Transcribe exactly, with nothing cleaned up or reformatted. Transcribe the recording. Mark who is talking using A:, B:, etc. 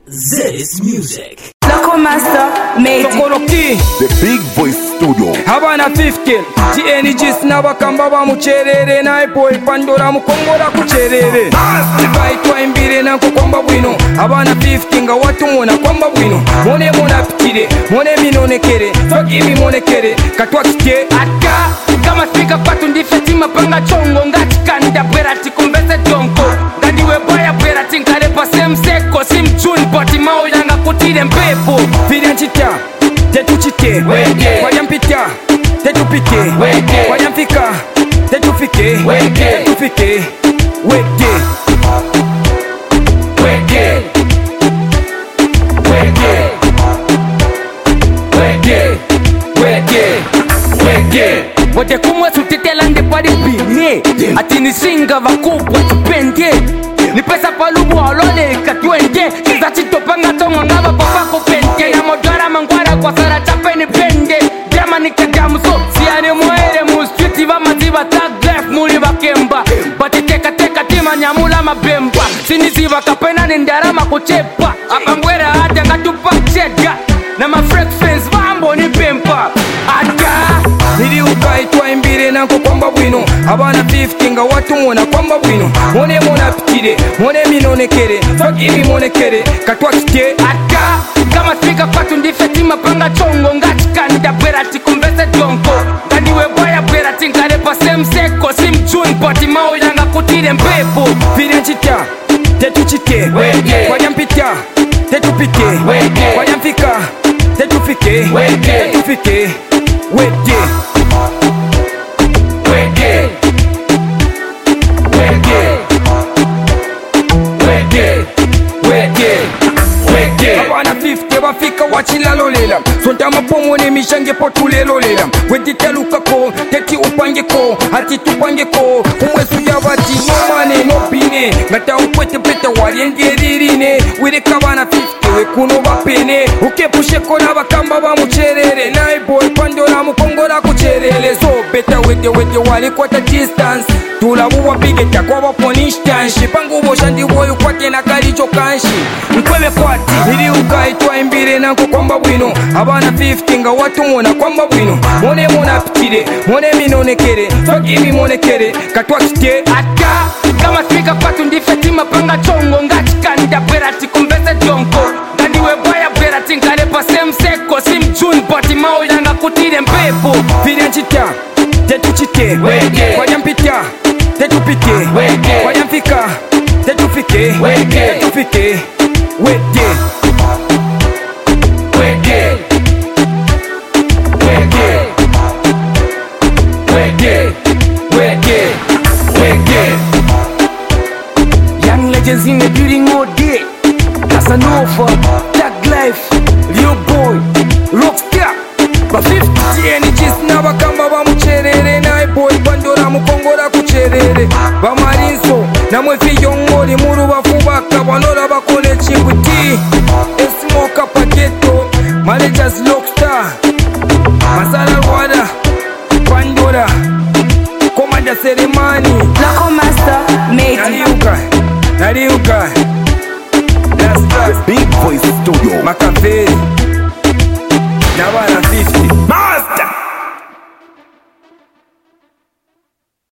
A: This music.
B: Loco Master made
C: Sokoloki
D: The Big Voice Studio.
C: Habana fifteen G N G's n'abakamba bamucherere naipo ipandora mukongora kucherere Ibaitwa imbire na kukomba bwino Habana fifteen nga watu mona kwamba bwino Mone mona pitire, mone minonekere Fagibi monekere, katwa kike
E: Aka, kama speaker patu ndifeti mapanga chongo Ngati kanda bwera tikumbeze jonko Ngadi weboya bwera tinkare pa semseko Sim June pati mao yanga kutire mpepo
C: Vile nchita, tetu chite
E: Weke
C: Kwa yampita, tetu pite
E: Weke
C: Kwa yampika, tetu fike
E: Weke
C: Tetu fike, weke
E: Weke Weke Weke Weke Weke Wote kumwe sutitela nde pari binye Ati nisinga vakubwa tupende Ni pesa palubu olole katwende Kiza chitopanga tongo ngaba papa kupende Na modora mangwara kwa sara chape ni pende Dema ni kagamuso Siani moere mu street iva maziva tag life muli bakemba Bati teka teka tima nyamula mabemba Siniziva kapena ni ndarama kuchepa Apangwera hata ngatupa chega Na ma freak friends mambo ni pempa Aka
C: Nili ukaitwa imbire na kukomba bwino Habana fifteen nga watu mona kwamba bwino Mone mona pitire, mone minonekere Fagibi monekere, katwa kike
E: Aka, kama speaker patu ndifeti mapanga chongo Ngati kanda bwera tikumbeze jonko Ngadi weboya bwera tinkare pa semseko Sim June pati mao yanga kutire mpepo
C: Vile nchita, tetu chite
E: Weke
C: Kwa yampita, tetu pite
E: Weke
C: Kwa yampika, tetu fike
E: Weke
C: Tetu fike, weke
E: Weke Weke Weke Weke Weke
C: Habana fifteen bafika wachila lolela Sonta mapomo ne mishange potule lolela Wedi telukako, teti upangeko Hati tupangeko, umwe suya wati Nomane no pine, ngata ukwete pete waliengeririne Wire kabana fifteen we kuno bapene Ukepushe kona bakamba ba mucherere Naiboy pandora mukongora kucherere So beta wete wete wali kwata distance Tulabu wapigeta kwa waponishtanshi Pangu boshandi boy ukwate na kalicho kanshi Mkweme kwati, hili ukaitwa imbire na kukomba bwino Habana fifteen nga watu mona kwamba bwino Mone mona pitire, mone minonekere Fagibi monekere, katwa kike
E: Aka, kama speaker patu ndifeti mapanga chongo Ngati kanda bwera tikumbeze jonko Ngadi weboya bwera tinkare pa semseko Sim June pati mao yanga kutire mpepo
C: Vile nchita, tetu chite
E: Weke
C: Kwa yampita, tetu pite
E: Weke
C: Kwa yampika, tetu fike
E: Weke
C: Tetu fike, weke
E: Weke Weke Weke Weke Weke Young legends in the building all day Casanova, Tag Life, Leo Boy, Rockstar
C: Ba fifty G N G's n'abakamba bamucherere Naiboy pandora mukongora kucherere Bamarinso namwe viyongoli murubafu bakabanora bakone chingwiti Esmoka paketo Managers Rockstar Masala Rwada Pandora Commander Seremani
B: Loco